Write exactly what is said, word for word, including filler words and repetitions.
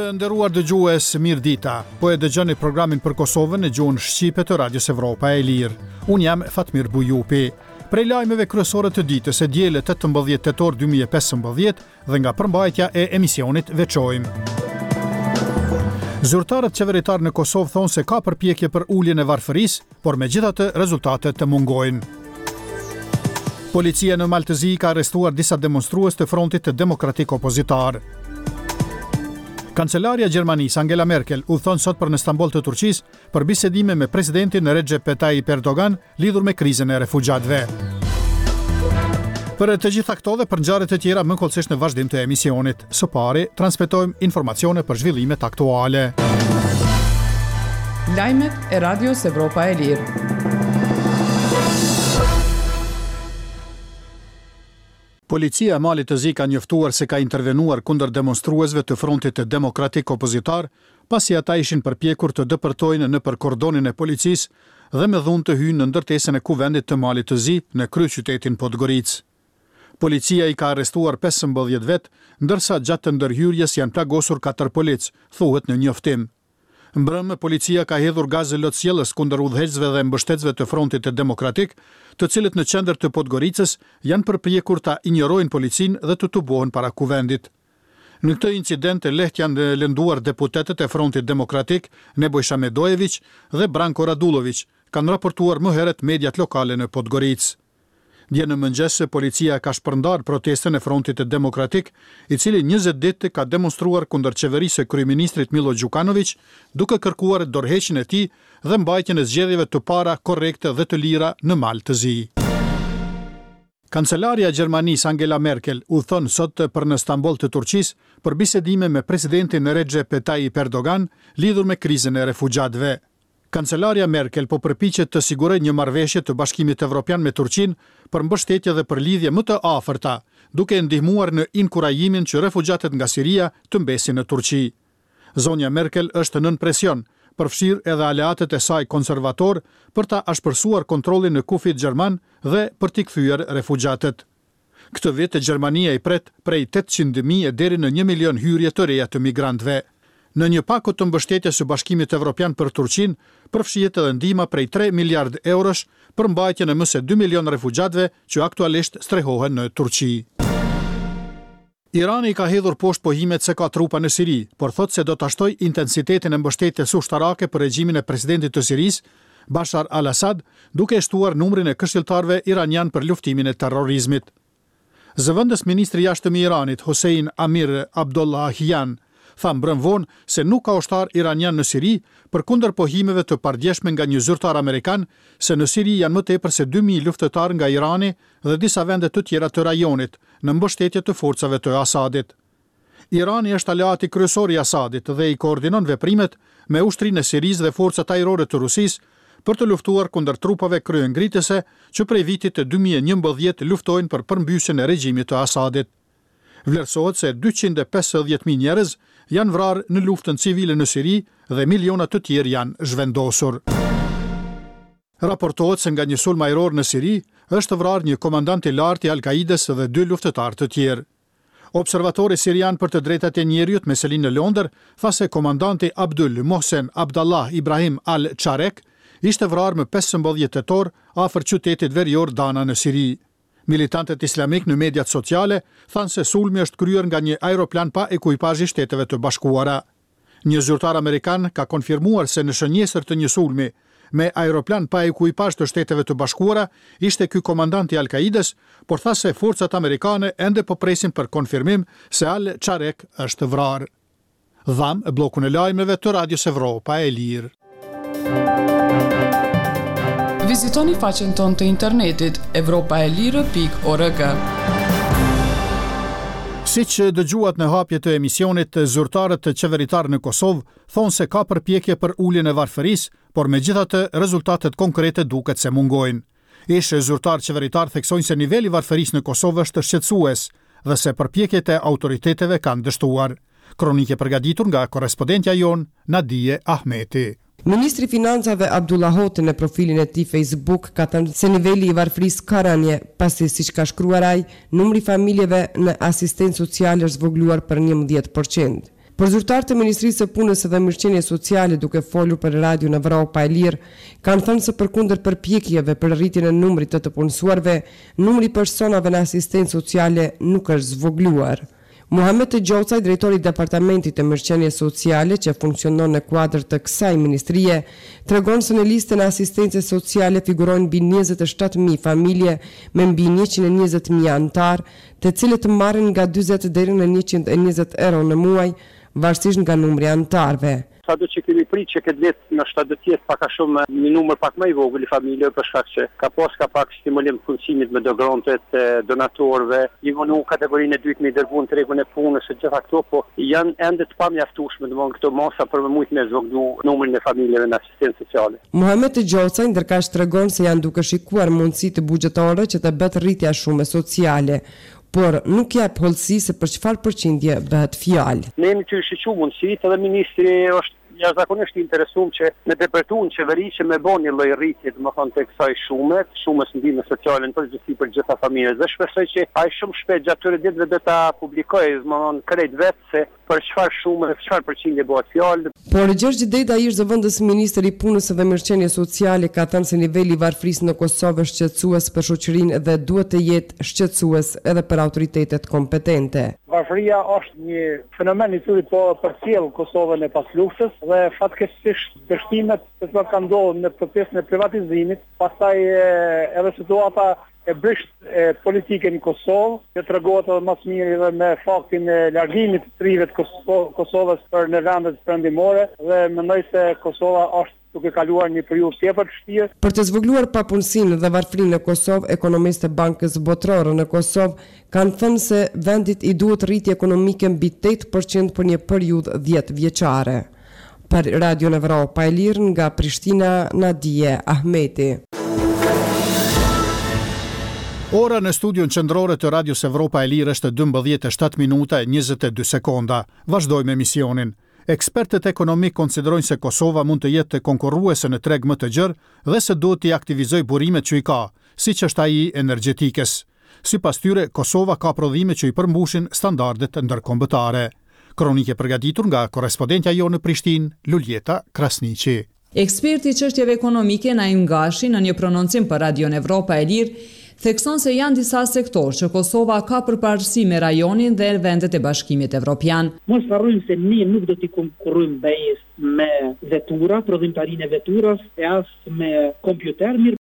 Të nderuar dëgjues, mirë dita. Po e dëgjoni programin për Kosovën në gjuhën shqipe të Radios Evropa e Lirë. Unë jam Fatmir Bujupi. Prej lajmeve kryesore të ditës e diele tetëmbëdhjetë tetor dy mijë e pesëmbëdhjetë dhe nga përmbajtja e emisionit veçojmë. Zyrtarët qeveritar në Kosovë thonë se ka përpjekje për uljen e varfërisë, por megjithatë rezultatet të mungojnë. Policia në Maltëzi ka arrestuar disa demonstrues të Frontit të Demokratik Opozitar. Kancelaria e Gjermanisë Angela Merkel udhëton sot për në Stamboll të Turqisë për bisedime me presidentin Recep Tayyip Erdogan lidhur me krizën e refugjatëve. Për të gjitha këto dhe për ngjarje të tjera më kollësisht në vazhdim të emisionit. Së pari, transmetojmë informacione për zhvillimet aktuale. Lajmet e Radios Evropa e Lirë. Policia e Malit të Zi ka njoftuar se ka intervenuar kundër demonstruesve të Frontit të Demokratik Opozitar, pasi ata ishin përpjekur të dëpërtojnë nëpër kordonin e policisë dhe me dhunë të hyjnë në ndërtesën e kuvendit të Malit të Zi në kryeqytetin Podgoricë. Policia i ka arrestuar pesëmbëdhjetë vet, ndërsa gjatë të ndërhyrjes janë plagosur katër polic, thuhet në njoftim. Mbrëmë, policia ka hedhur gazë lotësjellës kundër udhëheqësve dhe mbështetësve të Frontit të Demokratik, të cilët në qendër të Podgoricës janë përpjekur ta injorojnë policinë dhe të tubohen para kuvendit. Në këtë incident e lehtë janë lënduar deputetët e Frontit Demokratik, Nebojša Medojević dhe Branko Radulović, kanë raportuar më herët mediat lokale në Podgoricë. Dje në mëngjes, policia ka shpërndar protestën e Frontit të Demokratik, i cili njëzet ditë ka demonstruar kundër qeverisë së kryeministrit Milo Đukanović, duke kërkuar dorëheqjen e tij dhe mbajtjen e zgjedhjeve të para, korrekte dhe të lira në Mal të Zi. Kancelaria e Gjermanisë Angela Merkel udhëton sot për në Stamboll të Turqisë për bisedime me presidentin Recep Tayyip Erdogan lidhur me krizën e refugjatëve. Kancelaria Merkel po përpiqet të sigurojë një marrëveshje të Bashkimit Evropian me Turqinë për mbështetje dhe për lidhje më të afërta, duke ndihmuar në inkurajimin që refugjatët nga Siria të mbesin në Turqi. Zonja Merkel është nën presion, përfshirë edhe aleatët e saj konservator për ta ashpërsuar kontrollin në kufit gjerman dhe për t'i kthyer refugjatët. Këtë vit Gjermania i pret prej tetëqind mijë deri në një milion hyrje të reja të migrantëve. Në një pakot të mbështetjes së Bashkimit Evropian për Turqinë, përfshihet edhe ndihma prej tre miliard eurosh për mbajtjen e më së dy milion refugjatëve që aktualisht strehohen në Turqi. Irani ka hedhur poshtë pohimet se ka trupa në Siri, por thotë se do ta shtojë intensitetin e mbështetjes ushtarake për regjimin e presidentit të Sirisë, Bashar al-Assad, duke shtuar numrin e këshilltarëve iranian për luftimin e terrorizmit. Zëvendës ministri i jashtëm i Iranit, Hossein Amir Abdollahian, tha mbrëm vonë se nuk ka ushtar iranian në Siri, përkundër pohimeve të pardjeshme nga një zyrtar amerikan se në Siri janë më tepër se dy mijë luftëtarë nga Irani dhe disa vende të tjera të rajonit në mbështetje të forcave të Asadit. Irani është aleati kryesor i Asadit dhe i koordinon veprimet me ushtrinë e Sirisë dhe forcat ajrore të Rusisë për të luftuar kundër trupave kryengritëse që prej vitit të dy mijë e njëmbëdhjetë luftojnë për përmbysjen e regjimit të Asadit. Vlerësohet se dyqind e pesëdhjetë mijë njerëz janë vrarë në luftën civile në Siri dhe miliona të tjerë janë zhvendosur. Raportohet se nga një sulm ajror në Siri është vrarë një komandant i lartë i Al-Kaides dhe dy luftëtarë të tjerë. Observatori sirian për të drejtat e njerëzit me selinë në Londër tha se komandanti Abdul Mohsen Abdallah Ibrahim al-Charek ishte vrarë më pesëmbëdhjetë tetor afër qytetit verior Dana në Siri. Militantët islamik në mediat sociale thanë se sulmi është kryer nga një aeroplan pa ekuipazh i Shteteve të Bashkuara. Një zyrtar amerikan ka konfirmuar se në shënjesër të një sulmi me aeroplan pa ekuipazh të Shteteve të Bashkuara ishte ky komandant i Al-Kaides, por tha se forcat amerikane ende po presin për konfirmim se al-Charek është vrarë. Dham bllokun e lajmeve të Radios Evropa e Lirë. Vizitoni faqen tonë të internetit evropaelire pikë org. Siç dëgjuat në hapje të emisionit, zyrtarët qeveritar në Kosovë thonë se ka përpjekje për uljen e varfërisë, por megjithatë rezultatet konkrete duket se mungojnë. Ish zyrtar qeveritar theksojnë se niveli i varfërisë në Kosovë është shqetësues dhe se përpjekjet e autoriteteve kanë dështuar. Kronike përgatitur nga korrespondentja jon Nadije Ahmeti. Ministri i Financave Abdullah Hoti në profilin e tij Facebook ka thënë se niveli i varfërisë ka rënje, pasi siç ka shkruar ai, numri i familjeve në asistencë sociale është zvogëluar për njëmbëdhjetë përqind. Për zyrtarët e Ministrisë së Punës dhe Mirëqenies Sociale, duke folur për Radio Evropa e Lirë, kanë thënë se përkundër përpjekjeve për rritjen e numrit të të punësuarve, numri i personave në asistencë sociale nuk është zvogluar. Muhamet Gjoca, drejtori i Departamentit të Mirëqenies Sociale, që funksionon në kuadër të kësaj ministrie, tregon se në listën e asistencës sociale figurojnë mbi njëzet e shtatë mijë familje me mbi njëqind e njëzet mijë anëtar, të cilët marrin nga dyzet deri në njëqind e njëzet euro në muaj, varësisht nga numri i anëtarëve. Sado që kemi prit që këtë vit në shtatë do të jetë pak a shumë një numër pak më i vogël i familjeve për shkak se ka pas ka pak stimulim punësimit me dogrontet e donatorëve, i vonu kategorinë e dytë me dërguar tregun e punës së gjitha këto, po janë ende të pamjaftueshme domthonë këto masa për më shumë me zvoglu numrin e familjeve në asistencë sociale. Muhamet Gjoca ndërkaq tregon se janë duke shikuar mundësi të buxhetore që të bëhet rritja shumë sociale, por nuk jep hollësi se për çfarë përqindje bëhet fjalë. Ne jemi të shiqur mundësitë edhe ministri është jashtëzakonisht i interesuar që në departamentin qeveri që me bën një lloj rritje, domethënë tek kësaj shume, shumës ndihmës sociale në përgjithësi për gjitha familjet. Dhe shpresoj që ai shumë shpejt gjatë këtyre ditëve do ta publikojë, domethënë krejt vetë se për çfarë shume, çfarë përqindje bëhet fjalë. Por Gjergj Deda, ish zëvendës ministër i Punës dhe Mirëqenies Sociale, ka thënë se niveli i varfërisë në Kosovë është shqetësues për shoqërinë dhe duhet të jetë shqetësues edhe për autoritetet kompetente. Varfëria është një fenomen i cili po përcjell Kosovën e pas luftës dhe fatkeqësisht dështimet që kanë ndodhur në procesin e privatizimit, pastaj edhe situata e brisht e politike në Kosovë, që tregohet edhe më së miri edhe me faktin e largimit të trive të Kosovës për në vendet perëndimore dhe mendoj se Kosova është duke kaluar një periudhë tepër të vështirë. Për të zvogluar papunësinë dhe varfërinë në Kosovë, ekonomistët e Bankës Botërore në Kosovë kanë thënë se vendit i duhet rritje ekonomike mbi tetë përqind për një periudhë dhjetë vjeçare. Për Radio Evropa e Lirë nga Prishtina, Nadije Ahmeti. Ora në studion qendrore të Radios Evropa e Lirë është dymbëdhjetë e shtatë minuta e njëzet e dy sekonda. Vazhdojmë emisionin. Ekspertët ekonomik konsiderojnë se Kosova mund të jetë konkurruese në treg më të gjerë dhe se duhet të aktivizoj burimet që i ka, siç është ai i energjetikës. Sipas tyre, Kosova ka prodhime që i përmbushin standardet ndërkombëtare. Kronike përgatitur nga korrespondentja jo në Prishtinë, Luljeta Krasniqi. Eksperti i çështjeve ekonomike Naim Gashi në një prononcim për Radion Evropa e Lirë thekson se janë disa sektorë që Kosova ka përparësi me rajonin dhe vendet e Bashkimit Evropian. Mos harrojmë se ne nuk do t'i konkurrojmë BE-s me vetura, prodhimtarinë e veturës, e as me kompjuter, mirë